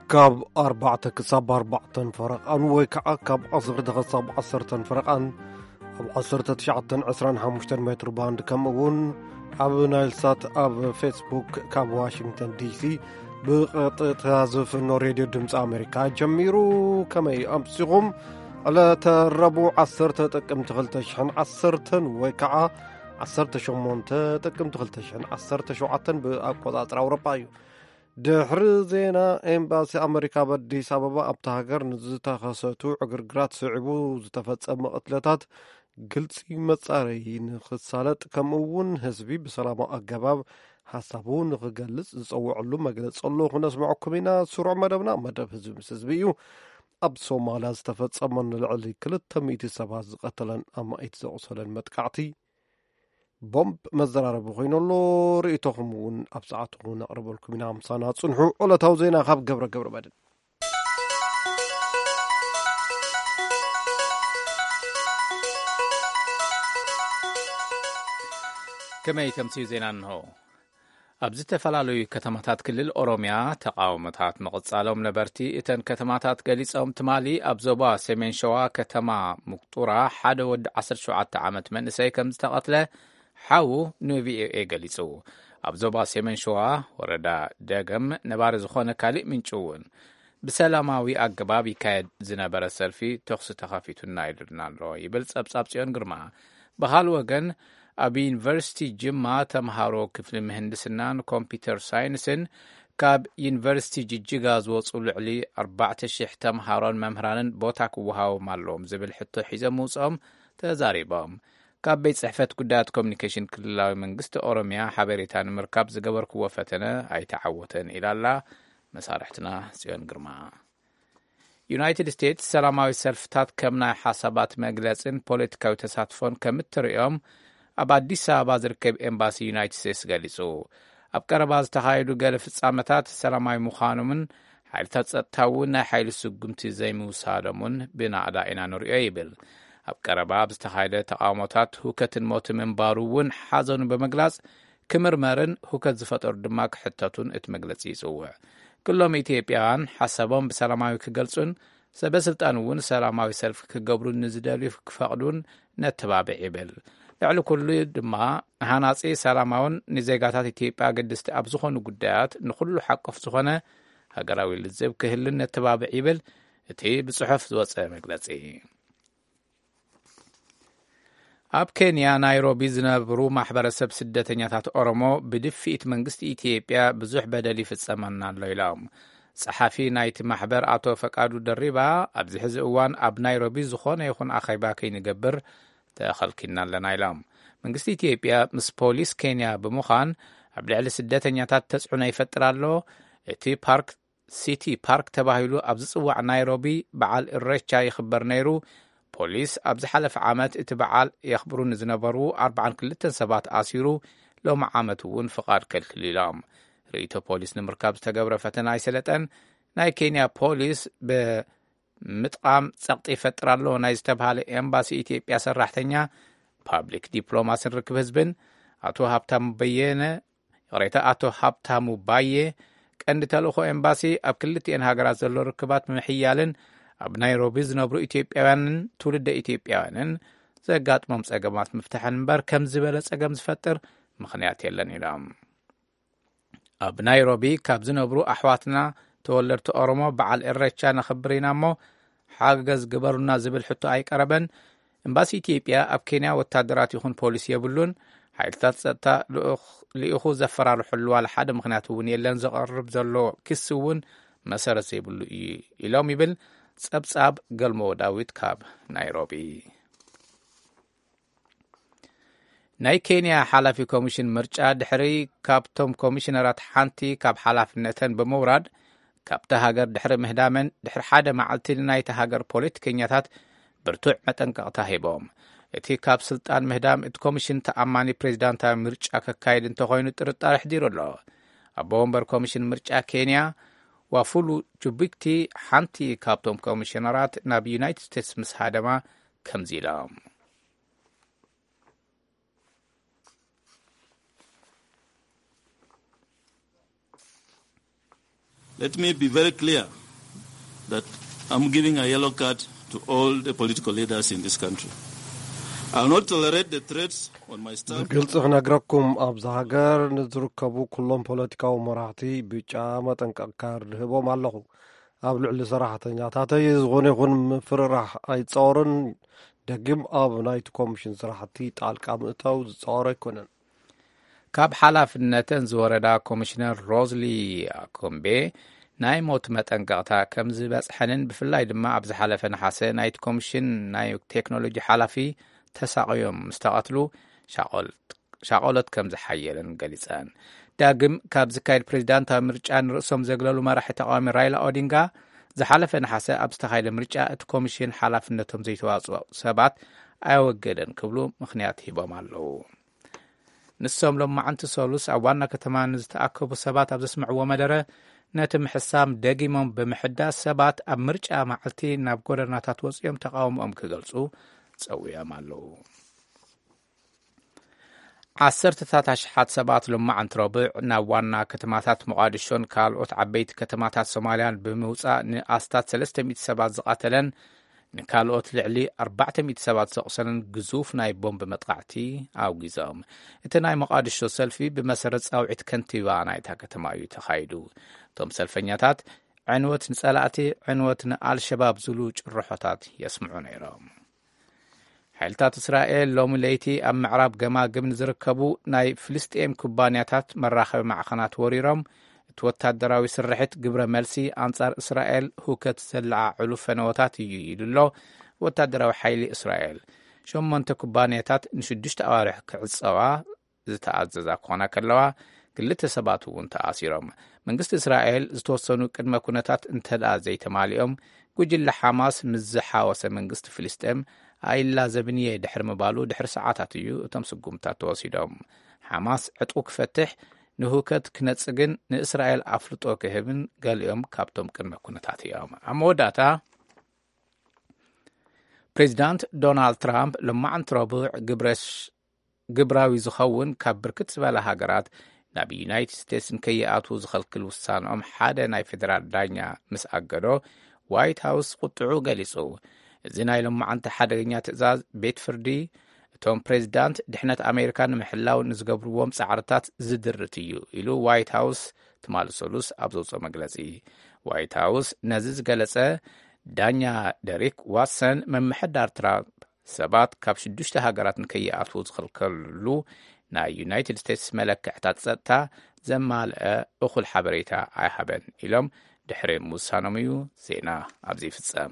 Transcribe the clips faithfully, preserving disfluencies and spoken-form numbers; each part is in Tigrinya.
كاب أربعة كساب أربعة فرقان ويكعا كاب عصرة كساب عصرة فرقان أب عصرة تشعة عسران حمشتر متر باند كمون أب نايلسات أب فيسبوك كاب واشنطن دي سي بقطع إنه راديو دمس أمريكا جميرو كما يأمسهم على تربو عصرة تكم تغلتشحن عصرة ويكعا عصرة شمونت تكم تغلتشحن عصرة شعة بأقوى أوروبا دحر زينا إمباسي أمريكا بأديس أبابا أبتهاجر نزتخصتو عقرقرات صعبو زتفتصم قتلتات قلتي مصاري نخصالت كمون هزبي بسلامة أقباب حسابو نغقلس زصوعلو مقلصلو خنسمعكم هنا سرع مدبنا مدب هزب مسزبيو أب صومالا زتفتصم نلعلي كلتا ميتي سباز قتلن أما إتزاقصلن متقعتي بومب مزرارب خوينولو رئيتهم ون أبسعتهم نقرب لكم من عمصانا تصنحوا ولا توزينا خاب قبر قبر بدن كما يتمسي زينا نهو أبزي تفلالوي كتماتات كل الأوروميا تقاومتات مقصالهم نبرتي إتن كتماتات قليسهم تمالي أبزوبا سيمين شوا كتما مقطورة حاد ود عصر شوعات عامت من إسايكم استقتله حاو نوفي اي قليسو أبزوبا سيمين شوا وردا داقم نبار زخونة كالي من شوون بسلاماوي أقبابي كايد زنابر السلفي تخص تخافيتو نايدرنا رو يبلس أبساب سيون قرما بحال وغن أبي يونيفرسيتي جمع تمهارو كفل مهندسنان كمبيوتر ساينسن كاب يونيفرسيتي جيجيغاز وصول علي أربعة شيح تمهارون ممهرانن بوتاك وهاو مالوم زبل حتو حيزة موصام تزاريبام كاب بيت صحفة قدات كومنيكيشن كلاوي منقست أوروميا حبريتان مركب زقبر كوة فتنة أي تعوتن إلى الله مسارحتنا سيون قرما يونايتد ستيتس سلاماوي سلفتات كمنا حسابات مجلسن بوليتيكاوي تساتفون كمتريوم أب أديس أبا زركب إمباسي يونايتد ستيتس قاليسو أب كرباز تخايلو قال في الصامتات سلاماوي مخانمن حيلتات ستاونا حيل السقمتي زي موسادمون بنا أدائنا نوريو يبل أب كرباب استخايلة تقامتات هوكت الموت من باروون حازن بمجلس كمرمرن هوكت زفت أردماك حتتون اتمجلس يسوع كلهم إثيوبيان حسبهم بسلاماوي كجلسون سبسلطانون سلاماوي سلف كجبرون نزدالي كفقدون نتبابع يبل لعلو كل دما هاناسي سلاماون نزيغاتات إثيوبيا قدست أبزخون قدات نخلو حق فزخونه هقراوي للزب كهلن نتبابع يبل اتي بصحف زوصة مجلسي أب كينيا نايروبي زنبرو محبرسب سدتنياتات أورومو بدفئت منقست إثيوبيا بزح بدلي في السمنان ليلام صحافي نايت محبر آتو فقادو دريبا أبزي حزقوان أب نايروبي زخون يخون أخيبا كي نقبر تأخل كنا لنايلام منقست إثيوبيا مس بوليس كينيا بمخان أبلعل سدتنياتات تسعون يفترالو اتي بارك سيتي بارك تباهيلو أبزيصوع نايروبي بعال الرشا يخبر نيرو بوليس أبز حلف عامت اتبعال يخبرون زنبرو أربعا كلتن سبات آسيرو لو معامتون فقار كالكليلام رئيتو بوليس نمركاب تقبر فتناي سلطن ناي كينيا بوليس بمتقام سقطي فترالو ناي استبهال امباسي إثيوبيا سرحتنيا بابليك ديبلوماسي ركب هزبن أتو هابتامو بيينة رئيتا أتو هابتامو بايه كأن تلوخو امباسي أب كلتين هاقرات زلو ركبات محيالن أب نايروبي زنبرو إثيوبياوانن تولد إثيوبياوانن زقات ممس أقامات مفتحن مبار كم زبالس أقام زفتر مخنيات يلن إلام أب نايروبي كاب زنبرو أحواتنا تولرت أورمو بعال إرريتشا نخبرينا مو حاقز قبرنا زبل حتو أي قربن امباسي إثيوبيا أب كينيا والتادرات يخون بوليس يبلون حيلتات ستا لإخو زفرار حلوة لحد مخنياتون يلن زقرب زلو كسوون مسارس يبلو إلام يبل صبصاب قلمو داويد كاب نايروبي ناي كينيا حلافي كوميشن مرجع دحري كابتوم كوميشنرات حانتي كاب حلافنتن بموراد كاب تهاجر دحر مهدامن دحر حدا معلتي ناي تهاجر بوليتيكينياتات برتوع متنقطه هيبوم اتي كاب سلطان مهدام ات كوميشن تأماني بريزيدانتا مرجع كايد انت خوينو طرطار حديرو له ابومبر كوميشن مرجع كينيا وفولو جوبيكتي حانتي كابتوم كوميشنرات ناب يونايتد ستيتس مس هادما كمزيلام Let me be very clear that I'm giving a yellow card to all the political leaders in this country. I'll not tolerate the threats on my staff. ግልጽ ነግረኩም ኣብዛ ሃገር ንዝርከቡ ኩሎም ፖለቲካዊ መራሕቲ ብጫ መጠንቀቕ ካርድ ሂቦም ኣለኹ። ኣብ ልዕሊ ሰራሕተኛታተይ ዝኾነ ይኹን ምፍርራሕ ኣይፀወርን። ደግም ኣብ ናይቲ ኮሚሽን ስራሕቲ ጣልቃ ምእታው ዝፀወረ ኣይኮነን። ካብ ሓላፍነተን ዝወረዳ ኮሚሽነር ሮዝሊ ኮምቤ ናይ ሞት መጠንቀቕታ ከም ዝበፅሐንን ብፍላይ ድማ ኣብ ዝሓለፈ ነሓሰ ናይቲ ኮሚሽን ናይ ቴክኖሎጂ ሓላፊ ተሳቂዮም ምስተቐትሉ ሻቆሎት ከም ዝሓየለን ገሊፀን። ዳግም ካብ ዝካየድ ፕሬዚዳንታዊ ምርጫ ንርእሶም ዘግለሉ መራሒ ተቃዋሚ ራይላ ኦዲንጋ ዝሓለፈ ነሓሰ ኣብ ዝተኻየደ ምርጫ እቲ ኮሚሽን ሓላፍነቶም ዘይተዋፅኡ ሰባት ኣይወገደን ክብሉ ምክንያት ሂቦም ኣለዉ። ንሶም ሎማዓንቲ ሰሉስ ኣብ ዋና ከተማ ንዝተኣከቡ ሰባት ኣብ ዘስምዕዎ መደረ ነቲ ምሕሳም ደጊሞም ብምሕዳስ ሰባት ኣብ ምርጫ መዓልቲ ናብ ጎደናታት ወፂኦም ተቃውሞኦም ክገልጹ ፀውዮም ኣለዉ። ዓሰርተታት ኣሽሓት ሰባት ሎማዓንቲ ረቡዕ ናብ ዋና ከተማታት ሞቃዲሾን ካልኦት ዓበይቲ ከተማታት ሶማልያን ብምውፃእ ንኣስታት ሰለስተ ሚእቲ ሰባት ዝቃተለን ንካልኦት ልዕሊ ኣርባዕተ ሚእቲ ሰባት ዘቑሰለን ግዙፍ ናይ ቦምቢ መጥቃዕቲ ኣውጊዞም። እቲ ናይ ሞቃዲሾ ሰልፊ ብመሰረት ፃውዒት ከንቲባ ናይታ ከተማ እዩ ተኻይዱ። እቶም ሰልፈኛታት ዕንወት ንጸላእቲ ዕንወት ንኣልሸባብ ዝብሉ ጭርሖታት የስምዑ ነይሮም። ሓይልታት እስራኤል ሎሚ ለይቲ ኣብ ምዕራብ ገማግም ዝርከቡ ናይ ፍልስጤም ኩባንያታት መራኸቢ ማዕኸናት ወሪሮም እቲ ወታደራዊ ስርሒት ግብረ መልሲ ኣንጻር እስራኤል ሁከት ዘለዓዕሉ ፈነወታት እዩ ኢሉሎ ወታደራዊ ሓይሊ እስራኤል። ሸሞንተ ኩባንያታት ንሽዱሽተ ኣዋርሕ ክዕፀዋ ዝተኣዘዛ ክኾና ከለዋ ክልተ ሰባት እውን ተኣሲሮም። መንግስቲ እስራኤል ዝተወሰኑ ቅድመ ኩነታት እንተዳ ዘይተማሊኦም ጉጅለ ሓማስ ምስ ዝሓወሰ መንግስቲ ፍልስጤም ኣይላዘብንየ ድሕሪ ምባሉ ድሕሪ ሰዓታት እዩ እቶም ስጉምታት ተወሲዶም። ሓማስ ዕጡቅ ክፈትሕ ንሁከት ክነጽግን ንእስራኤል ኣፍልጦ ክህብን ገሊኦም ካብቶም ቅድመ ኩነታት እዮም። ኣብ መወዳእታ ፕሬዚዳንት ዶናልድ ትራምፕ ሎማዓንቲ ረቡዕ ግብራዊ ዝኸውን ካብ ብርክት ዝበለ ሃገራት ናብ ዩናይትድ ስቴትስ ንከይኣትዉ ዝኸልክል ውሳኖኦም ሓደ ናይ ፌደራል ዳኛ ምስ ኣገዶ ዋይት ሃውስ ቁጥዑ ገሊጹ። እዚ ናይ ሎማዓንቲ ሓደገኛ ትእዛዝ ቤት ፍርዲ እቶም ፕሬዚዳንት ድሕነት ኣሜሪካ ንምሕላው ንዝገብርዎም ጻዕርታት ዝድርት እዩ ኢሉ ዋይት ሃውስ ትማል ሰሉስ ኣብ ዘውፅኦ መግለጺ። ዋይት ሃውስ ነዚ ዝገለጸ ዳኛ ደሪክ ዋትሰን መምሕዳር ትራምፕ ሰባት ካብ ሽዱሽተ ሃገራት ንከይኣትዉ ዝኽልከሉ ናይ ዩናይትድ ስቴትስ መለክዕታት ጸጥታ ዘማልአ እኹል ሓበሬታ ኣይሃበን ኢሎም ድሕሪ ምውሳኖም እዩ። ዜና ኣብዚ ይፍጸም።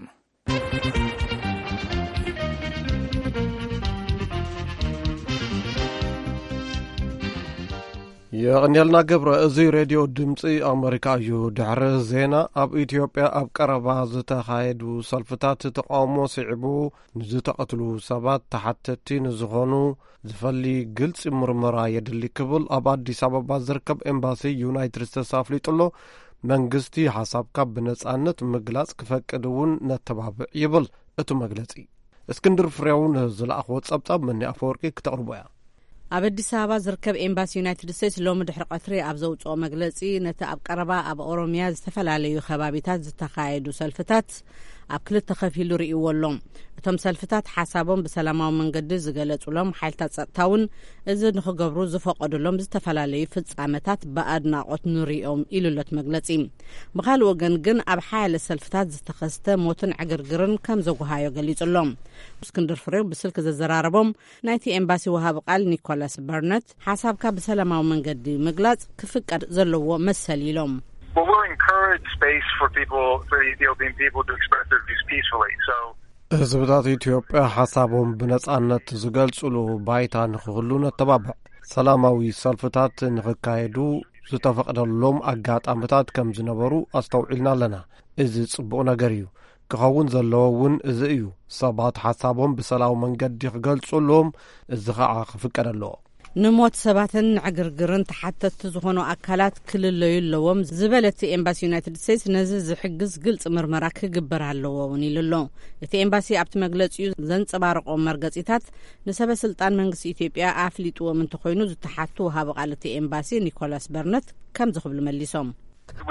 የቅንያልና ገብረ እዚ ሬድዮ ድምፂ ኣሜሪካ እዩ። ድሕሪ ዜና ኣብ ኢትዮጵያ ኣብ ቀረባ ዝተኻየዱ ሰልፍታት ተቃውሞ ስዒቡ ንዝተቐትሉ ሰባት ተሓተቲ ንዝኾኑ ዝፈሊ ግልፂ ምርመራ የድሊ ክብል ኣብ ኣዲስ ኣበባ ዝርከብ ኤምባሲ ዩናይትድ ስቴትስ ኣፍሊጡሎ። መንግስቲ ሓሳብካ ብነጻነት ምግላጽ ክፈቅድ እውን ነተባብዕ ይብል እቲ መግለጺ። እስክንድር ፍሬውን ዝለኣኽዎ ጸብጻብ መኒ ኣፈወርቂ ክተቕርቦ እያ። ኣብ ኣዲስ ኣበባ ዝርከብ ኤምባሲ ዩናይትድ ስቴትስ ሎሚ ድሕሪ ቀትሪ ኣብ ዘውፅኦ መግለጺ ነቲ ኣብ ቀረባ ኣብ ኦሮምያ ዝተፈላለዩ ከባቢታት ዝተኻየዱ ሰልፍታት ኣብ ክልተ ከፊሉ ርእይዎ ኣሎም። እቶም ሰልፍታት ሓሳቦም ብሰላማዊ መንገዲ ዝገለጹሎም ሓይልታት ጸጥታውን እዚ ንኽገብሩ ዝፈቀዱሎም ዝተፈላለዩ ፍጻመታት ብኣድናቆት ንሪኦም ኢሉለት መግለጺ። ብኻልእ ወገን ግን ኣብ ሓያለ ሰልፍታት ዝተኸስተ ሞትን ዕግርግርን ከም ዘጓሃዮ ገሊጹሎም። እስክንድር ፍሬው ብስልክ ዘዘራረቦም ናይቲ ኤምባሲ ወሃቢ ቃል ኒኮላስ በርነት ሓሳብካ ብሰላማዊ መንገዲ ምግላጽ ክፍቀድ ዘለዎ መሰል ኢሎም። Well, we'll encourage space for people, for Ethiopian people to express their views peacefully. So, ህዝብታት ኢትዮጵያ ሓሳቦም ብነጻነት ዝገልጽሉ ባይታ ንኽህሉ ነተባብዕ። ሰላማዊ ሰልፍታት ንኽካየዱ ዝተፈቀደሎም ኣጋጣሚታት ከም ዝነበሩ ኣስተውዒልና ኣለና። እዚ ጽቡቕ ነገር እዩ። ክኸውን ዘለዎ እውን እዚ እዩ። ሰባት ሓሳቦም ብሰላማዊ መንገዲ ክገልጹሎም እዚ ከዓ ክፍቀድ ኣለዎ። ንሞት ሰባትን ዕግርግርን ተሓተቲ ዝኾኑ ኣካላት ክልለዩ ኣለዎም ዝበለቲ ኤምባሲ ዩናይትድ ስቴትስ ነዚ ዝሕግዝ ግልጽ ምርመራ ክግበር ኣለዎ እውን ኢሉሎ። እቲ ኤምባሲ ኣብቲ መግለጺኡ ዘንጸባረቖም መርገጺታት ንሰበ ስልጣን መንግስቲ ኢትዮጵያ ኣፍሊጥዎም እንተኾይኑ ዝተሓቱ ወሃቢ ቃል እቲ ኤምባሲ ኒኮላስ በርነት ከም ዝኽብሉ መሊሶም። We have an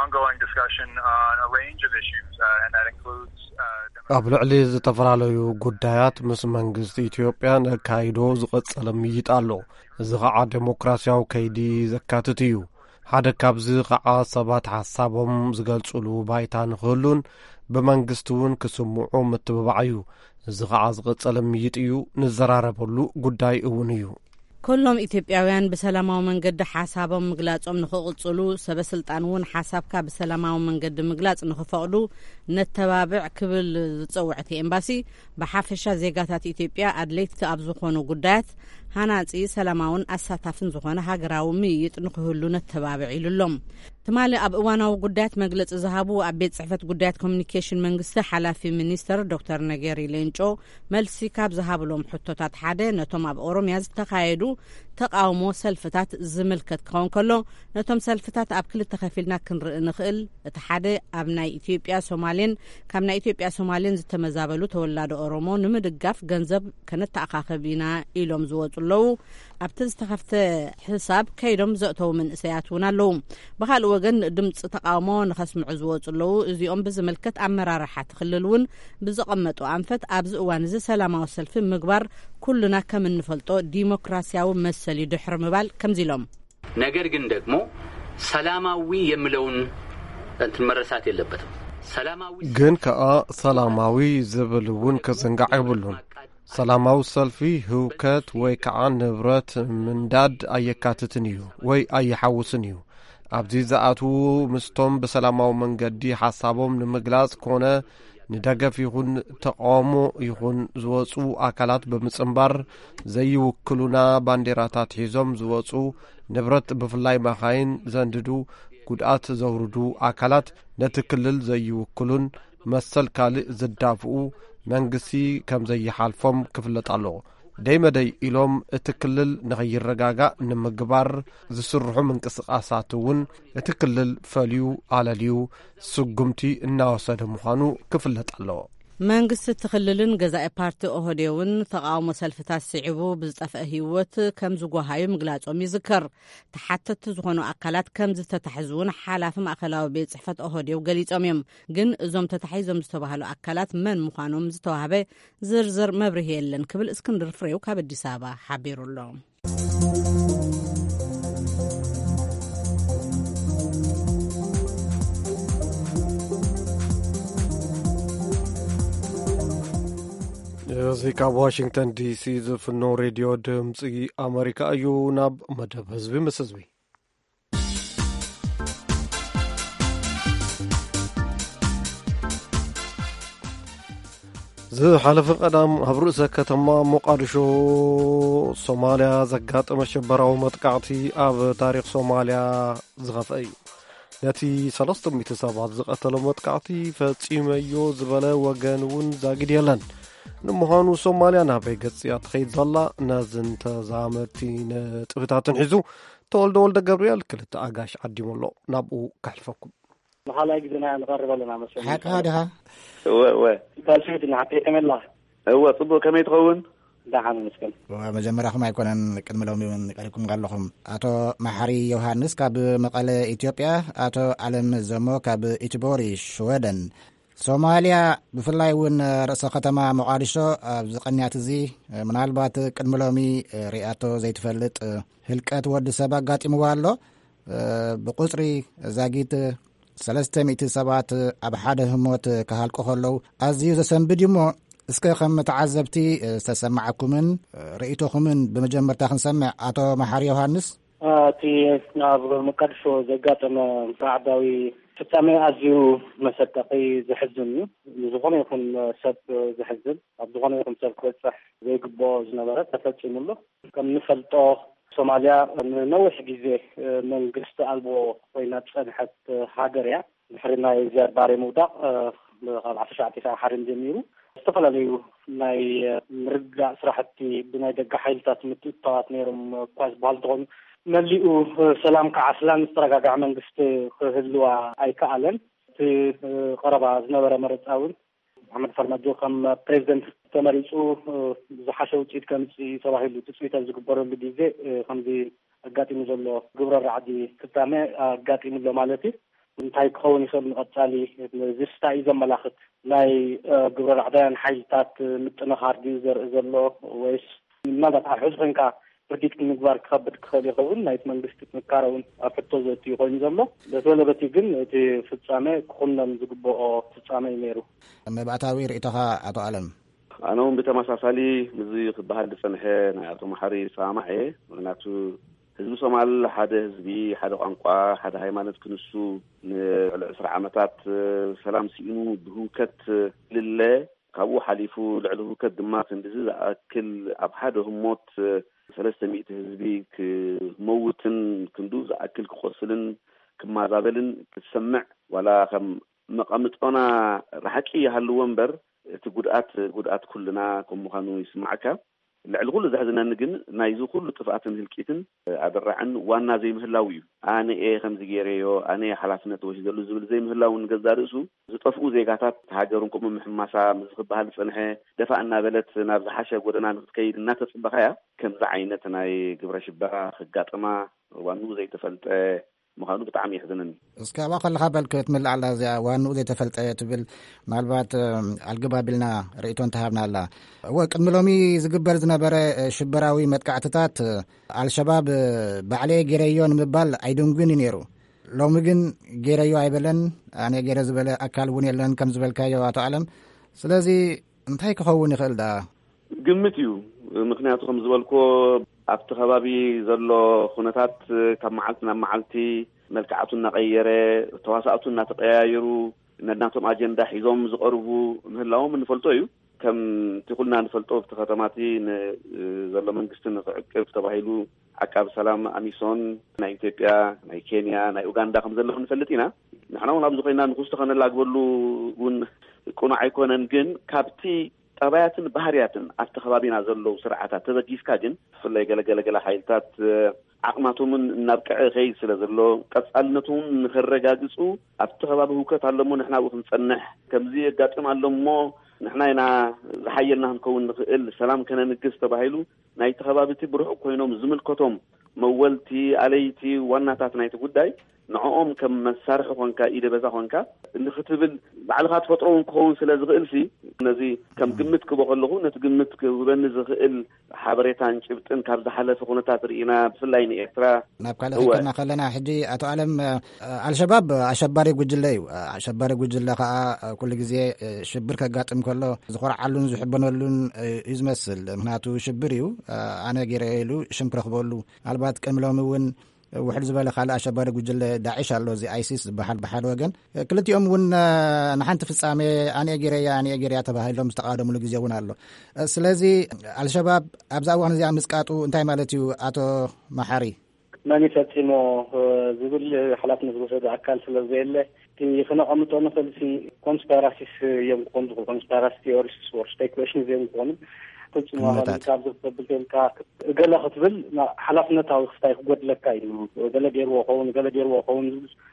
ongoing discussion on a range of issues, uh, and that includes ኣብ ልዕሊ ዝተፈላለዩ ጉዳያት ምስ መንግስቲ ኢትዮጵያ ነካይዶ ዝቐጸለ ምይይጥ ኣሎ። እዚ ኸዓ ዴሞክራሲያዊ ከይዲ ዘካትት እዩ። ሓደ ካብዚ ኸዓ ሰባት ሓሳቦም ዝገልጹሉ ባይታ ንኽህሉን ብመንግስቲ እውን ክስምዑ ምትብባዕ እዩ። እዚ ኸዓ ዝቐጸለ ምይይጥ እዩ፣ ንዘራረበሉ ጉዳይ እውን እዩ። ኩሎም ኢትዮጵያውያን ብሰላማዊ መንገዲ ሓሳቦም ምግላጾም ንኽቕጽሉ ሰበስልጣን እውን ሓሳብካ ብሰላማዊ መንገዲ ምግላጽ ንኽፈቕዱ ነተባብዕ ክብል ዝጸውዕቲ ኤምባሲ ብሓፈሻ ዜጋታት ኢትዮጵያ ኣድለይቲ ኣብ ዝኾኑ ጉዳያት ሃናጺ ሰላማውን ኣሳታፍን ዝኾነ ሃገራዊ ምይይጥ ንኽህሉ ነተባብዕ ኢሉሎም። ትማሊ ኣብ እዋናዊ ጉዳያት መግለጺ ዝሃቡ ኣብ ቤት ጽሕፈት ጉዳያት ኮሚኒኬሽን መንግስቲ ሓላፊ ሚኒስተር ዶክተር ነገሪ ሌንጮ መልሲ ካብ ዝሃብሎም ሕቶታት ሓደ ነቶም ኣብ ኦሮምያ ዝተኻየዱ ተቃውሞ ሰልፍታት ዝምልከት ክኸውን ከሎ ነቶም ሰልፍታት ኣብ ክልተ ከፊልና ክንርኢ ንኽእል። እቲ ሓደ ኣብ ናይ ኢትዮጵያ ሶማሌን ካብ ናይ ኢትዮጵያ ሶማሌን ዝተመዛበሉ ተወላዲ ኦሮሞ ንምድጋፍ ገንዘብ ከነተኣኻኸብ ኢና ኢሎም ዝወጹ ኣለዉ። ኣብቲ ዝተኸፍተ ሕሳብ ከይዶም ዘእተው መንእሰያት እውን ኣለዉ። ብኻልእ ወገን ድምፂ ተቃውሞ ንኸስምዑ ዝወጹ ኣለዉ። እዚኦም ብዝምልከት ኣመራርሓ ትኽልል እውን ብዝቐመጡ ኣንፈት ኣብዚ እዋን እዚ ሰላማዊ ሰልፊ ምግባር ኩሉና ከም እንፈልጦ ዲሞክራሲያዊ መሰል ድሕር ምባል ከምዚ ኢሎም፣ ነገር ግን ደግሞ ሰላማዊ የሚለውን እንትን መረሳት የለበትም። ሰላማዊ ግን ከኣ ሰላማዊ ዝብል እውን ክዝንጋዕ ይብሉን። ሰላማዊ ሰልፊ ህውከት ወይ ከዓ ንብረት ምንዳድ ኣየካትትን እዩ ወይ ኣየሓውስን እዩ። ኣብዚ ዝኣትዉ ምስቶም ብሰላማዊ መንገዲ ሓሳቦም ንምግላጽ ኮነ ንደገፍ ይኹን ተቃውሞ ይኹን ዝወጹ ኣካላት ብምጽምባር ዘይውክሉና ባንዴራታት ሒዞም ዝወጹ ንብረት ብፍላይ መኻይን ዘንድዱ ጉድኣት ዘውርዱ ኣካላት ነቲ ክልል ዘይውክሉን መሰል ካልእ ዝዳፍኡ መንግስቲ ከም ዘይሓልፎም ክፍለጥ ኣለዎ። ደይ መደይ ኢሎም እቲ ክልል ንኸይረጋጋእ ንምግባር ዝስርሑ ምንቅስቓሳት እውን እቲ ክልል ፈልዩ ኣለልዩ ስጉምቲ እናወሰደ ምዃኑ ክፍለጥ ኣለዎ። መንግስቲ ትኽልልን ገዛኢ ፓርቲ ኦህዴውን ተቃውሞ ሰልፍታት ስዒቡ ብዝጠፍአ ህይወት ከም ዝጓሃዩ ምግላጾም ይዝከር። ተሓተቲ ዝኾኑ ኣካላት ከም ዝተታሕዙውን ሓላፊ ማእኸላዊ ቤት ጽሕፈት ኦህዴው ገሊጾም እዮም። ግን እዞም ተታሒዞም ዝተባሃሉ ኣካላት መን ምዃኖም ዝተዋህበ ዝርዝር መብርሂ የለን ክብል እስክንድር ፍሬው ካብ ኣዲስ አበባ ሓቢሩሎ። እዚ ካብ ዋሽንግተን ዲሲ ዝፍኖ ሬድዮ ድምፂ ኣሜሪካ እዩ። ናብ መደብ ህዝቢ ምስ ህዝቢ ዝሓለፈ ቀዳም ኣብ ርእሰ ከተማ ሞቃዲሾ ሶማልያ ዘጋጠመ ሽበራዊ መጥቃዕቲ ኣብ ታሪክ ሶማልያ ዝኸፍአ እዩ። ነቲ ሰለስተ ሚእቲ ሰባት ዝቐተለ መጥቃዕቲ ፈጺመዮ ዝበለ ወገን እውን ዛጊድ የለን። ንምዃኑ ሶማልያ ናበይ ገጽያ ትኸይድ ዘላ? ነዝን ተዛመድቲ ነጥብታትን ሒዙ ተወልደ ወልደ ገብርኤል ክልተ ኣጋሽ ዓዲሙ ኣሎ። ናብኡ ካሕልፈኩም መሓላይ ግዜና ንቐርብ ኣለና መሰለኝ። ሓቂ ዲኻ? እወ እወ ታልሽት ንሓቂ ከመላ እወ ጽቡቕ ከመይ ትኸውን? ዳሓን መስከን መጀመርያኹም ኣይኮነን ቅድሚ ሎሚ እውን ቀሪብኩም ኣለኹም። ኣቶ መሓሪ ዮሃንስ ካብ መቐለ ኢትዮጵያ፣ ኣቶ ዓለም ዘሞ ካብ ኢትቦሪ ሽወደን። ሶማልያ ብፍላይ እውን ርእሰ ከተማ ሞቃዲሾ ኣብ ዝቐንያት እዚ ምናልባት ቅድሚ ሎሚ ሪኣቶ ዘይትፈልጥ ህልቀት ወዲ ሰብ ኣጋጢምዋ ኣሎ። ብቁፅሪ ዛጊት ሰለስተ ሚእቲ ሰባት ኣብ ሓደ ህሞት ክሃልቁ ከለዉ ኣዝዩ ዘሰንብድ እሞ እስከ ከም ተዓዘብቲ ዝተሰማዓኩምን ርእይቶኹምን ብመጀመርታ ክንሰምዕ ኣቶ መሓሪ ዮሃንስ። እቲ ኣብ ሞቃዲሾ ዘጋጠመ ራዕዳዊ ፍጻሜ ኣዝዩ መሰጠቂ ዝሕዝን እዩ። ዝኾነ ይኹን ሰብ ዝሕዝን ኣብ ዝኾነ ይኹን ሰብ ክበፅሕ ዘይግብኦ ዝነበረ ተፈፂሙሎ። ከም ንፈልጦ ሶማልያ ንነዊሕ ግዜ መንግስቲ ኣልቦ ኮይና ዝፀንሐት ሃገር እያ። ድሕሪ ናይ ዝያድ ባሬ ምውዳቕ ካብ ዓሰርተ ትሽዓተ ሰብዓ ሓደን ጀሚሩ ዝተፈላለዩ ናይ ምርጋዕ ስራሕቲ ብናይ ደጋ ሓይልታት ምትእትታዋት ነይሮም እኳ ዝበሃል እንተኾኑ መሊኡ ሰላም ከዓስላን ዝተረጋጋዕ መንግስቲ ክህልዋ ኣይከኣለን። እቲ ቀረባ ዝነበረ መረፃ እውን መሓመድ ፈርማጆ ከም ፕሬዚደንት ተመሪፁ ዝሓሸ ውፅኢት ከምፅእ ተባሂሉ ትፅቢት ኣብ ዝግበረሉ ግዜ ከምዚ ኣጋጢሙ ዘሎ ግብረ ራዕዲ ፍጻሜ ኣጋጢሙሎ ማለት እዩ። እንታይ ክኸውን ይኽእል ንቐጻሊ ዝስታይ ዘመላኽት ናይ ግብረ ረዕዳያን ሓይልታት ምጥንኻር ድዩ ዘርኢ ዘሎ ወይስ ምናልባት ኣብ ሕዚ ኮንካ ርዲት ምግባር ክኸብድ ክኽእል ይኸውን ናይቲ መንግስቲ ጥንካረ እውን ኣብ ሕቶ ዘእትዩ ኮይኑ ዘሎ በተወለ በቲ ግን እቲ ፍጻሜ ክኹነን ዝግብኦ ፍጻሜ እዩ ነይሩ። መባእታዊ ርእቶኻ ኣቶ ኣለም? ኣነ እውን ብተመሳሳሊ ምዚ ክበሃል ዝጸንሐ ናይ ኣቶ መሓሪ ሰማዕ እየ። ምክንያቱ ህዝቢ ሶማል ሓደ ህዝቢ ሓደ ቋንቋ ሓደ ሃይማኖት ክንሱ ንልዕሊ ዕስራ ዓመታት ሰላም ሲኢኑ ብህውከት ልለ ካብኡ ሓሊፉ ልዕሊ ህውከት ድማ ክንዲዚ ዝኣክል ኣብ ሓደ ህሞት ሰለስተ ሚእቲ ህዝቢ ክመውትን ክንዱ ዝኣክል ክቆስልን ክማዛበልን ክትሰምዕ ዋላ ከም መቐምጦና ራሕቂ ይሃልዎ እምበር እቲ ጉድኣት ጉድኣት ኩልና ከም ምዃኑ ይስማዓካ። ልዕሊ ኩሉ ዘሕዝነኒ ግን ናይዚ ኩሉ ጥፍኣትን ህልቂትን ኣደራዕን ዋና ዘይምህላው እዩ። ኣነ እየ ከምዚ ገይረዮ ኣነ ሓላፍነት ወሲደ ዘሎ ዝብል ዘይምህላው ንገዛ ርእሱ ዝጠፍኡ ዜጋታት ሃገሩን ከምኡ ምሕማሳ ምስ ክበሃል ዝጸንሐ ደፋእ እናበለት ናብ ዝሓሸ ጎደና ንክትከይድ እናተጽበኻያ ከምዚ ዓይነት ናይ ግብረ ሽበራ ክጋጥማ ዋንኡ ዘይተፈልጠ ምዃኑ ብጣዕሚ ይሕዝነኒ። እስካብ ከለኻ በልክ ትምላዕ ኣላ እዚኣ ዋንኡ ዘይተፈልጠ ትብል ምናልባት ኣልግባቢልና ርእቶ እንተሃብና ኣላ እወ ቅድሚ ሎሚ ዝግበር ዝነበረ ሽበራዊ መጥቃዕትታት ኣልሸባብ ባዕለየ ጌረዮ ንምባል ኣይድንጉን እዩ ነይሩ። ሎሚ ግን ጌረዮ ኣይበለን ኣነ ጌረ ዝበለ ኣካል እውን የለን ከም ዝበልካዮ ኣቶ ዓለም። ስለዚ እንታይ ክኸውን ይኽእል ዳ ግምት እዩ። ምክንያቱ ከም ዝበልኮ ኣብቲ ከባቢ ዘሎ ኩነታት ካብ መዓልቲ ናብ መዓልቲ መልክዓቱ እናቀየረ ተዋሳእቱ እናተቀያየሩ ነናቶም ኣጀንዳ ሒዞም ዝቐርቡ ምህላዎም እንፈልጦ እዩ። ከም ትኩልና ንፈልጦ ኣብቲ ከተማቲ ዘሎ መንግስቲ ንክዕቅብ ተባሂሉ ዓቃቢ ሰላም ኣሚሶን ናይ ኢትዮጵያ ናይ ኬንያ ናይ ኡጋንዳ ከም ዘለዎ ንፈልጥ ኢና። ንሕና እውን ኣብዚ ኮይና ንኩስቲ ከነላግበሉ እውን ቁኑዕ ኣይኮነን። ግን ካብቲ ጠባያትን ባህርያትን ኣብቲ ከባቢና ዘለዉ ስርዓታት ተበጊስካ ግን ብፍላይ ገለገለገለ ሓይልታት ዓቕማቶምን እናብቅዐ ኸይድ ስለ ዘሎ ቀጻልነቱን ንኸረጋግጹ ኣብቲ ከባቢ ህውከት ኣለሞ ንሕና ኣብኡ ክንጸንሕ ከምዚ የጋጥም ኣሎ እሞ ንሕና ኢና ዝሓየልና ክንከውን ንኽእል ሰላም ከነንግስ ተባሂሉ ናይቲ ከባቢቲ ብርሑቕ ኮይኖም ዝምልከቶም መወልቲ ኣለይቲ ዋናታት ናይቲ ጉዳይ ንዕኦም ከም መሳርሒ ኮንካ ኢደ በዛ ኮንካ ንኽትብል ባዕልኻ ተፈጥሮውን ክኸውን ስለ ዝኽእልሲ ነዚ ከም ግምት ክቦ ከለኹ ነቲ ግምት ክህበኒ ዝኽእል ሓበሬታን ጭብጥን ካብ ዝሓለፈ ኩነታት ርኢና ብፍላይ ንኤርትራ ናብ ካልእ ከይድና ከለና ሕጂ ኣቶ ዓለም ኣልሸባብ ኣሸባሪ ጉጅለ እዩ። ኣሸባሪ ጉጅለ ከዓ ኩሉ ግዜ ሽብር ከጋጥም ከሎ ዝኮርዓሉን ዝሕበነሉን እዩ ዝመስል። ምክንያቱ ሽብር እዩ ኣነ ገይረ ኢሉ ሽም ክረክበሉ ምናልባት ቅድሚ ሎሚ እውን ውሕድ ዝበለ ካልእ ኣሸባሪ ጉጅለ ዳዒሽ ኣሎ እዚ ኣይሲስ ዝበሃል ብሓደ ወገን ክልቲኦም እውን ንሓንቲ ፍጻሜ ኣነ ጌረያ ኣነ ጌረያ ተባሂሎም ዝተቃደሙሉ ግዜ እውን ኣሎ። ስለዚ ኣልሸባብ ኣብዛ እዋን እዚኣ ምስቃጡ እንታይ ማለት እዩ ኣቶ መሓሪ? መን ፈፂሞ ዝብል ሓላፍነት ዝወሰደ ኣካል ስለ ዘየለ እቲ ክነቐምጦ ንኽእል ሲ ኮንስፓራሲስ እዮም ክኾኑ ኮንስፓራሲ ቲዮሪስ ወር ስፔኩሌሽን እዮም ክኾኑ ፍጹም ካብ ዝብል ተልካ ገለ ክትብል ሓላፍነታዊ ክስታይ ክጎድለካ እዩ ገለ ገይርዎ ኸውን ገለ ገይርዎ ኸውን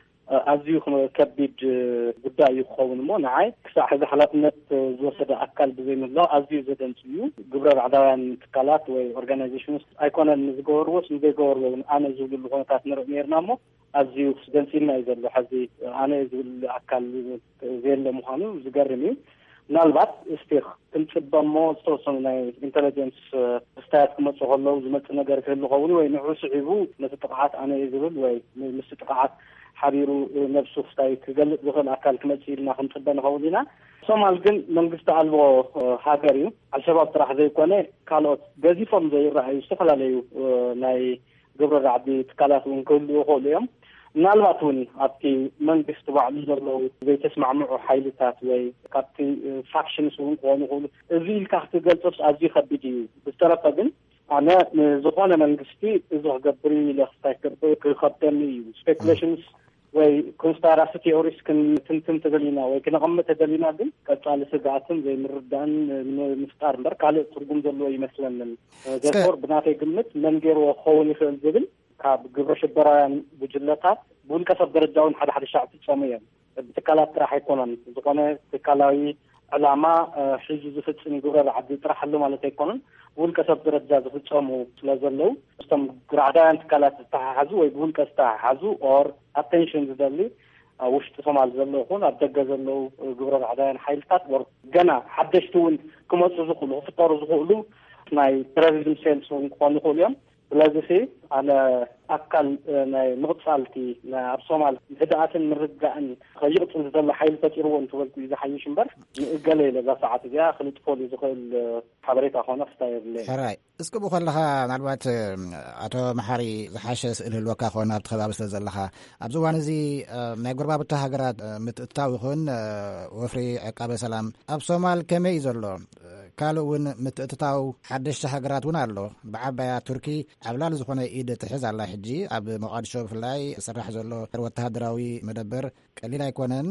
ኣዝዩ ከቢድ ጉዳይ እዩ ክኸውን እሞ ንዓይ ክሳዕ ሕዚ ሓላፍነት ዝወሰደ ኣካል ብዘይምህላው ኣዝዩ ዘደንፅ እዩ። ግብረ ረዕዳውያን ትካላት ወይ ኦርጋናይዜሽንስ ኣይኮነን ዝገበርዎስ ንዘይገበርዎ ኣነ ዝብልሉ ኩነታት ንርኢ ነርና እሞ ኣዝዩ ደንፂልና እዩ ዘሎ። ሕዚ ኣነ ዝብል ኣካል ዘየለ ምዃኑ ዝገርም እዩ። ምናልባት እስቲ ክንፅበሞ ዝተወሰኑ ናይ ኢንቴሊጀንስ ክስታያት ክመፁ ከለዉ ዝመፅእ ነገር ክህሉ ኸውን ወይ ንዑ ስዒቡ ነቲ ጥቕዓት ኣነ ዝብል ወይ ምስ ጥቕዓት ሓቢሩ ነብሱ ክስታይ ክገልፅ ዝኽእል ኣካል ክመፅእ ኢልና ክንፅበ ንኸውን ኢና። ሶማል ግን መንግስቲ ኣልቦ ሃገር እዩ። ኣልሸባብ ጥራሕ ዘይኮነ ካልኦት ገዚፎም ዘይረኣዩ ዝተፈላለዩ ናይ ግብረ ራዕዲ ትካላት እውን ክህልዉ ይኽእሉ እዮም። ምናልባት እውን ኣብቲ መንግስቲ ባዕሉ ዘለዉ ዘይተስማዕምዑ ሓይልታት ወይ ካብቲ ፋክሽንስ እውን ክኾኑ ይኽእሉ። እዚ ኢልካ ክትገልፆስ ኣዝዩ ከቢድ እዩ። ብዝተረፈ ግን ኣነ ንዝኾነ መንግስቲ እዚ ክገብር ኢለ ክስታይ ክከብደኒ እዩ። ስፔኩሌሽንስ ወይ ኮንስፓራሲ ቲዮሪስ ክንትንትን ተደሊና ወይ ክነቐምጥ ተደሊና ግን ቀጻሊ ስጋኣትን ዘይምርዳእን ምፍጣር እምበር ካልእ ትርጉም ዘለዎ ይመስለንን። ዘርፎር ብናተይ ግምት መን ገይርዎ ክኸውን ይኽእል ዝብል ካብ ግብረ ሽበራውያን ጉጅለታት ብውልቀ ሰብ ደረጃ እውን ሓደ ሓደ ሻዕ ፍፀሙ እዮም። ብትካላት ጥራሕ ኣይኮነን ዝኾነ ትካላዊ ዕላማ ሒዙ ዝፍፅም ግብረ ረዓዲ ጥራሕ ኣሎ ማለት ኣይኮነን ብውልቀ ሰብ ደረጃ ዝፍፀሙ ስለ ዘለው እቶም ረዕዳውያን ትካላት ዝተሓሓዙ ወይ ብውልቀ ዝተሓሓዙ ኦር ኣቴንሽን ዝደሊ ውሽጢ ሶማል ዘሎ ይኹን ኣብ ደገ ዘለው ግብረ ባዕዳውያን ሓይልታት ገና ሓደሽቲ እውን ክመፁ ዝኽእሉ ክፍጠሩ ዝኽእሉ ናይ ቴሮሪዝም ሴልስ እውን ክኾኑ ይኽእሉ እዮም። ስለዚ ኣነ ኣካል ናይ ምቕፃልቲ ኣብ ሶማል ህድኣትን ምርጋእን ከይቕፅል ዘሎ ሓይሊ ፈጢርዎ እንትበልኩ እዩ ዝሓይሽ እምበር ንእገለ ለዛ ሰዓት እዚኣ ክልጥፈሉ ዝኽእል ሓበሬታ ኮነ ክስታይ የብለ ሕራይ እስክቡ ከለኻ ምናልባት ኣቶ መሓሪ ዝሓሸ ስእሊ ህልወካ ኮነ ኣብቲ ከባቢ ስለ ዘለኻ ኣብዚ እዋን እዚ ናይ ጎረባብቲ ሃገራት ምትእትታው ይኹን ወፍሪ ዕቃበ ሰላም ኣብ ሶማል ከመይ እዩ ዘሎ? ካልእ እውን ምትእትታው ሓደሽቲ ሃገራት እውን ኣሎ። ብዓባያ ቱርኪ ዓብላሊ ዝኾነ ኢድ ትሕዝ ኣላ ሕጂ ኣብ መቃዲሾ ብፍላይ ዝስራሕ ዘሎ ወተሃደራዊ መደበር ቀሊል ኣይኮነን።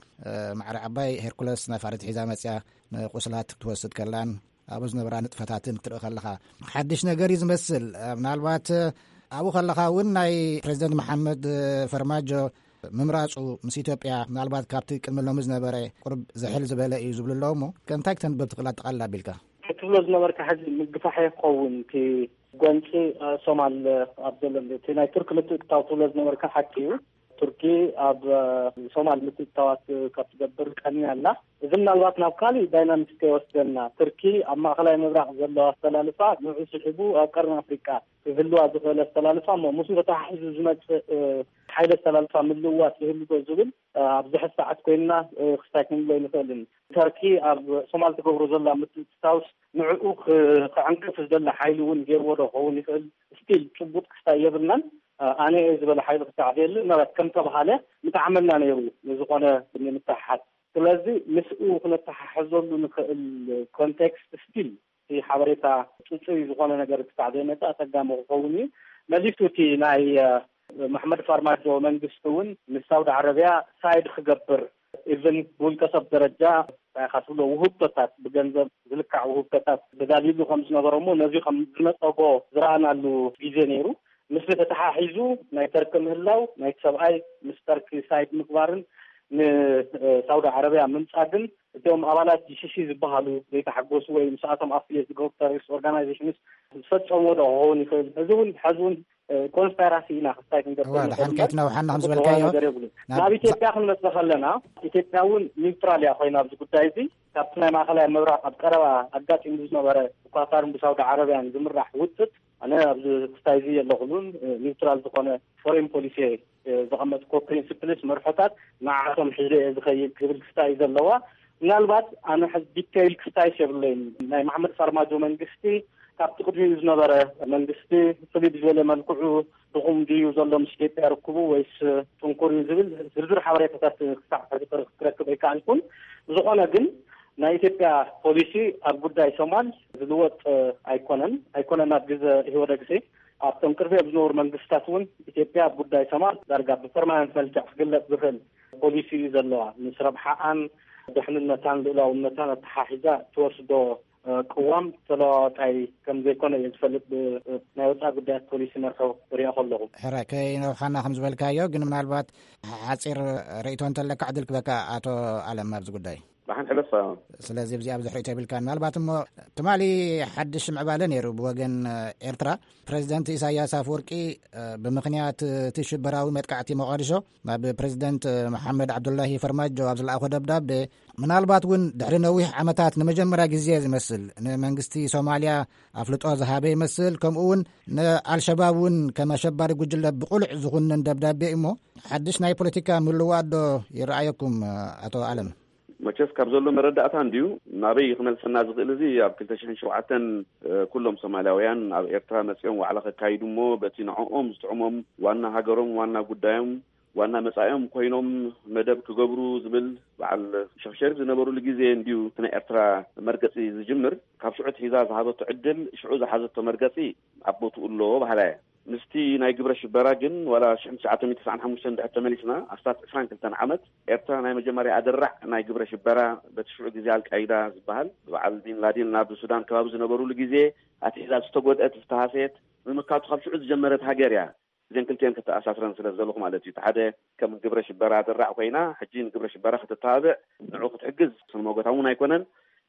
ማዕረ ዓባይ ሄርኩለስ ነፋሪት ሒዛ መፅያ ንቁስላት ክትወስድ ከላን ኣብኡ ዝነበራ ንጥፈታትን ክትርኢ ከለኻ ሓድሽ ነገር እዩ ዝመስል። ምናልባት ኣብኡ ከለኻ እውን ናይ ፕሬዚደንት መሓመድ ፈርማጆ ምምራፁ ምስ ኢትዮጵያ ምናልባት ካብቲ ቅድሚ ሎሚ ዝነበረ ቁርብ ዝሕል ዝበለ እዩ ዝብሉ ኣለዎ እሞ ከንታይ ክተንብብ ትኽእል ኣጠቓሊላ ኣቢልካ? ክትብሎ ዝነበርካ ሕዚ ምግፋሕ ይኸውን እቲ ጎንፂ ሶማል ኣብ ዘሎ እቲ ናይ ቱርኪ ምትእትታው ትብሎ ዝነበርካ ሓቂ እዩ። ቱርኪ ኣብ ሶማል ምትእትታዋት ካብ ትገብር ቀኒያ ኣላ። እዚ ምናልባት ናብ ካሊእ ዳይናሚክስ ከይወስደና ትርኪ ኣብ ማእኸላይ ምብራቕ ዘለዋ ኣስተላልፋ ንዑ ስሒቡ ኣብ ቀርኒ ኣፍሪቃ ክህልዋ ዝኽእል ኣስተላልፋ እሞ ምስ ተተሓሒዙ ዝመፅእ ሓይሊ ኣስተላልፋ ምልውዋጥ ይህልዎ ዝብል ኣብዚ ሕዚ ሰዓት ኮይንና ክስታይ ክንብሎ ይንኽእልን። ተርኪ ኣብ ሶማል ትገብሮ ዘላ ምትእትታውስ ንዕኡ ክዕንቅፍ ዝደላ ሓይሊ እውን ገይርዎ ዶ ክኸውን ይኽእል ስቲል ጭቡጥ ክስታይ የብልናን። ኣነ ዝበለ ሓይሊ ክሳዕደየሉ ነበረት ከም ተባሃለ ምጣዕመልና ነይሩ ዝኾነ ንምትሓሓዝ። ስለዚ ምስኡ ክነተሓሕዘሉ ንኽእል ኮንቴክስት ስቲል እቲ ሓበሬታ ፅፅይ ዝኾነ ነገር ክሳዕደየ መጣ ኣፀጋሚ ክኸውን እዩ። መሊሱ እቲ ናይ መሕመድ ፋርማጆ መንግስቲ እውን ምስ ሳውዲ ዓረብያ ሳይድ ክገብር ኢቨን ብውልቀ ሰብ ደረጃ ካትብሎ ውህብቶታት ብገንዘብ ዝልካዕ ውህብቶታት ተዳልዩ ከም ዝነበረ እሞ ነዚ ከም ዝመፀጎ ዝረኣናሉ ግዜ ነይሩ። ምስ ተተሓሒዙ ናይ ተርኪ ምህላው ናይ ሰብኣይ ምስ ተርኪ ሳይድ ምግባርን ንሳውዲ ዓረብያ ምምፃግን እቶም ኣባላት ጂሲሲ ዝበሃሉ ዘይተሓጎሱ ወይ ምስኣቶም ኣፍልየት ዝገብሩ ተሮሪስት ኦርጋናይዜሽንስ ዝፈፀምዎ ዶ ክኸውን ይኽእል። እዚ እውን ሕዚ እውን ኮንስፓይራሲ ኢና ክስታይ ክንገብር ሓንኬትና ውሓና ከም ዝበልካዮ ናብ ኢትዮጵያ ክንመፅእ ከለና ኢትዮጵያ እውን ኒውትራል እያ ኮይና ኣብዚ ጉዳይ እዚ ካብቲ ናይ ማእኸላይ ምብራቕ ኣብ ቀረባ ኣጋጢሙ ዝነበረ ብኳታርን ብሳውዲ ዓረብያን ዝምራሕ ውፅት ኣነ ኣብዚ ክስታይ እዚ የለኹሉን ኒውትራል ዝኾነ ፎሬን ፖሊሲ ዘቐመጥኮ ፕሪንስፕልስ መርሖታት ንዓቶም ሒዘ ዝኸይድ ክብል ክስታይ ዘለዋ ምናልባት ኣነ ሕዚ ዲቴይል ክስታይ የብለይን። ናይ መሓመድ ፋርማጆ መንግስቲ ካብቲ ቅድሚኡ ዝነበረ መንግስቲ ፍልይ ብዝበለ መልክዑ ድኹም ድዩ ዘሎ ምስ ኢትዮጵያ ርክቡ ወይስ ጥንኩር እዩ ዝብል ዝርዝር ሓበሬታታት ክሳዕ ክረክብ ኣይከኣልኩን። ዝኾነ ግን ናይ ኢትዮጵያ ፖሊሲ ኣብ ጉዳይ ሶማል ዝልወጥ ኣይኮነን ኣይኮነን ኣብ ግዜ ህወደ ግዜ ኣብቶም ቅርቢ ኣብ ዝነበሩ መንግስታት እውን ኢትዮጵያ ኣብ ጉዳይ ሶማል ዳርጋ ብፐርማነንት መልክዕ ክግለፅ ዝኽእል ፖሊሲ እዩ ዘለዋ። ምስ ረብሓኣን ድሕንነታን ልእላውነታን ኣተሓሒዛ ትወስዶ ቅዋም ተለዋዋጣይ ከም ዘይኮነ እየ ዝፈልጥ ናይ ወፃኢ ጉዳያት ፖሊሲ መርሑ ሪኦ ከለኹ። ሕራይ ከይነብሓና ከም ዝበልካዮ ግን ምናልባት ሓፂር ርእቶ እንተለካ ዕድል ክበካ ኣቶ ኣለም ኣብዚ ጉዳይ ባሕን ሕለፍ ስለዚ ብዚ ኣብ ዝሕሪቶ ይብልካ ምናልባት እሞ ትማሊ ሓድሽ ምዕባለ ነይሩ ብወገን ኤርትራ ፕሬዚደንት ኢሳያስ ኣፈወርቂ ብምክንያት እቲ ሽበራዊ መጥቃዕቲ መቃዲሾ ናብ ፕሬዚደንት መሓመድ ዓብዱላሂ ፈርማጆ ኣብ ዝለኣኾ ደብዳቤ ምናልባት እውን ድሕሪ ነዊሕ ዓመታት ንመጀመርያ ግዜ ዝመስል ንመንግስቲ ሶማልያ ኣፍልጦ ዝሃበ ይመስል ከምኡ እውን ንኣልሸባብ እውን ከም ኣሸባሪ ጉጅለ ብቁልዕ ዝኹንን ደብዳቤ እሞ ሓድሽ ናይ ፖለቲካ ምልውዋጥ ዶ ይረኣየኩም ኣቶ ኣለም? መቸስ ካብ ዘሎ መረዳእታ እንድዩ ናበይ ክመልሰና ዝኽእል እዚ ኣብ ክልተ ሽሕን ሸውዓተን ኩሎም ሶማልያውያን ኣብ ኤርትራ መፅኦም ዋዕላ ከካይዱ እሞ በቲ ንዕኦም ዝጥዕሞም ዋና ሃገሮም ዋና ጉዳዮም ዋና መጻኦም ኮይኖም መደብ ክገብሩ ዝብል በዓል ሼክ ሸሪፍ ዝነበሩሉ ግዜ እንድዩ ናይ ኤርትራ መርገፂ ዝጅምር ካብ ሽዑት ሒዛ ዝሃበቶ ዕድል ሽዑ ዝሓዘቶ መርገፂ ኣቦትኡ ኣሎ ባህላ ምስቲ ናይ ግብረ ሽበራ ግን ዋላ ሽሕን ትሽዓተ ሚእቲ ትስዓን ሓሙሽተን ድሕሪ ተመሊስና ኣስታት ዕስራን ክልተን ዓመት ኤርትራ ናይ መጀመርያ ኣደራዕ ናይ ግብረ ሽበራ በቲ ሽዑ ግዜ ኣልቃይዳ ዝበሃል በዓል ቢን ላዴን ናብ ሱዳን ከባቢ ዝነበሩሉ ግዜ ኣትሒዛ ዝተጎድአት ዝተሃሰየት ንምካቱ ካብ ሽዑ ዝጀመረት ሃገር እያ። እዘን ክልተን ከተኣሳስረን ስለ ዘለኹ ማለት እዩ። ሓደ ከም ግብረ ሽበራ ኣደራዕ ኮይና ሕጂ ንግብረ ሽበራ ክትተባብዕ ንዑ ክትሕግዝ ስንሞጎታ እውን ኣይኮነን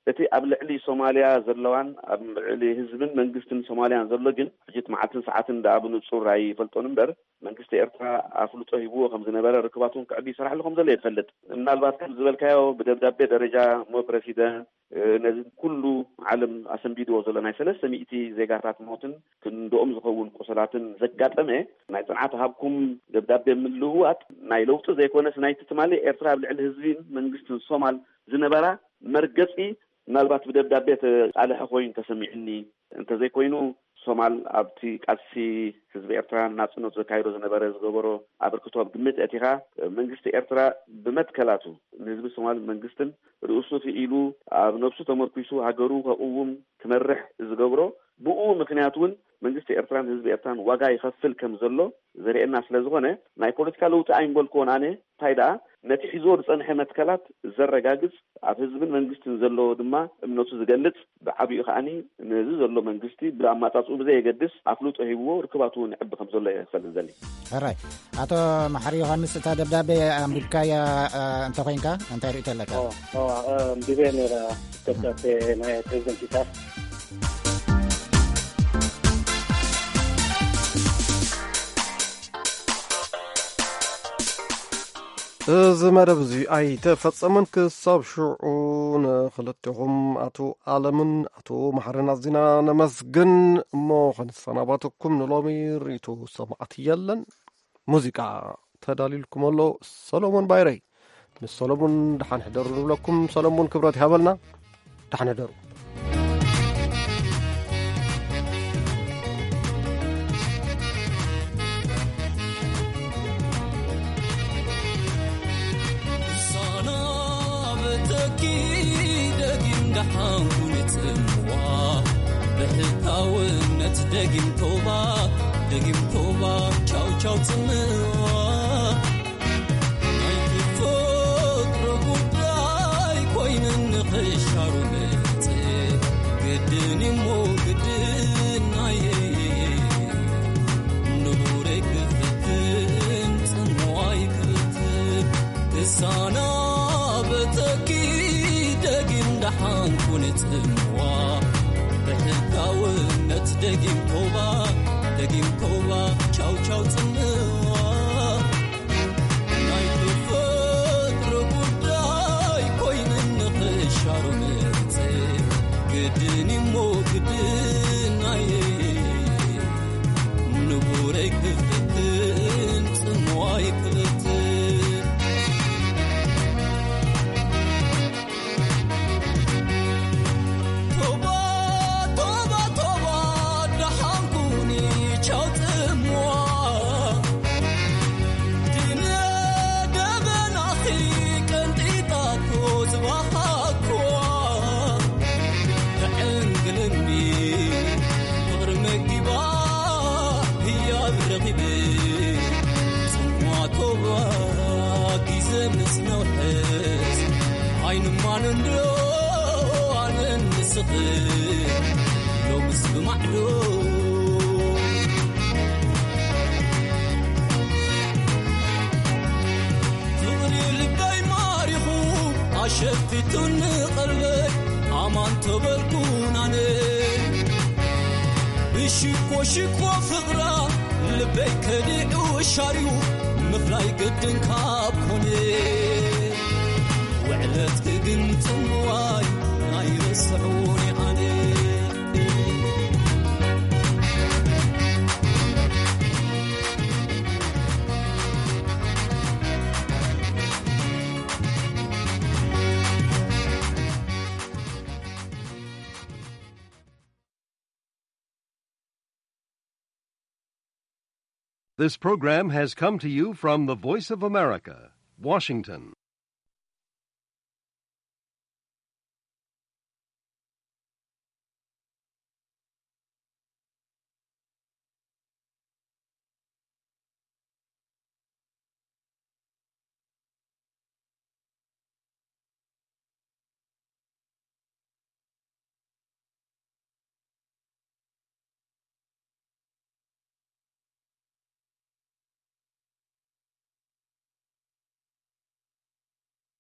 እቲ ኣብ ልዕሊ ሶማልያ ዘለዋን ኣብ ልዕሊ ህዝብን መንግስትን ሶማልያን ዘሎ ግን ሕጂት መዓልትን ሰዓትን ዳብ ንጹር ኣይፈልጦን እምበር መንግስቲ ኤርትራ ኣፍልጦ ሂብዎ ከም ዝነበረ ርክባቱን ክዕቢ ይስራሕ ከም ዘሎ ይፈልጥ ምናልባት ከም ዝበልካዮ ብደብዳቤ ደረጃ ሞ ፕሬሲደንት ነዚ ኩሉ ዓለም ኣሰንቢድዎ ዘሎ ናይ ሰለስተ ሚእቲ ዜጋታት ሞትን ክንደኦም ዝኸውን ቁስላትን ዘጋጠመ ናይ ጽንዓት ሃብኩም ደብዳቤ ምልውዋጥ ናይ ለውጢ ዘይኮነስ ናይ ትማሊ ኤርትራ ኣብ ልዕሊ ህዝብን መንግስትን ሶማል ዝነበራ መርገጺ ምናልባት ብደብዳቤ ተቃልሐ ኮይኑ ተሰሚዕኒ እንተዘይኮይኑ ሶማል ኣብቲ ቃልሲ ህዝቢ ኤርትራ ናጽነት ዘካይዶ ዝነበረ ዝገበሮ ኣበርክቶ ግምት እቲኻ መንግስቲ ኤርትራ ብመትከላቱ ንህዝቢ ሶማል መንግስትን ርእሱ ኢሉ ኣብ ነፍሱ ተመርኩሱ ሃገሩ ከቁውም ክመርሕ ዝገብሮ ብኡ ምክንያት እውን መንግስቲ ኤርትራን ህዝቢ ኤርትራን ዋጋ ይኸፍል ከም ዘሎ ዘርእየና ስለዝኾነ ናይ ፖለቲካ ለውጢ ኣይንበልኮን ኣነ ታይዳ ነቲ ሒዞ ዝጸንሐ መትከላት ዘረጋግጽ ኣብ ህዝብን መንግስትን ዘሎ ድማ እምነቱ ዝገልጽ ብዓብዩ ከዓኒ ነዚ ዘሎ መንግስቲ ብኣማጻጽኡ ብዘይ የገድስ ኣፍልጦ ሂብዎ ርክባቱ ንዕቢ ከም ዘሎ ይፈልጥ ዘሊ ኣራይ ኣቶ መሐሪ ዮሐንስ እታ ደብዳቤ ኣንቢብካያ እንተ ኮይንካ እንታይ ርእይቶ ኣለካ? ኣንቢቤ ነይረ ደብዳቤ ናይ ፕሬዚደንት ኢሳያስ እዚ መደብ እዚ ኣይተፈጸመን ክሳብ ሽዑ ንኽልቲኹም ኣቶ ኣለምን ኣቶ መሐርን ኣዚና ነመስግን እሞ ክንሰናባተኩም ንሎሚ ርእቶ ሰማዕት የለን ሙዚቃ ተዳሊልኩም ኣሎ ሰሎሞን ባይረይ ምስ ሰሎሞን ድሓን ሕደሩ ንብለኩም ሰሎሞን ክብረት ይሃበልና ድሓን ሕደሩ بحتاونت دقيم توبا دقيم توبا چاو چاو تنوا نايت فقر قداي كوين نخشارو مت قدني مو قدن ناي نورك فتن تنواي كتب تسانا بتكي دقيم دحان كنت تنوا بحتاونت دقيم توبا دقيم توبا چاو چاو تنوا نايت فقر قداي كوين نخشارو مت قدني مو قدن ناي نبورك فتن تنواي كتب عين ما نندو عن النسخي لو مسك معلوم تغري لباي ماريخو عشفتن قلبك عمان تبركون عني بشكو شكو فقرة لباي كديعو شاريو مفلاي قدن كابكوني وعلت قنت مواي نايرسعوني عليك This program has come to you from the Voice of America, Washington.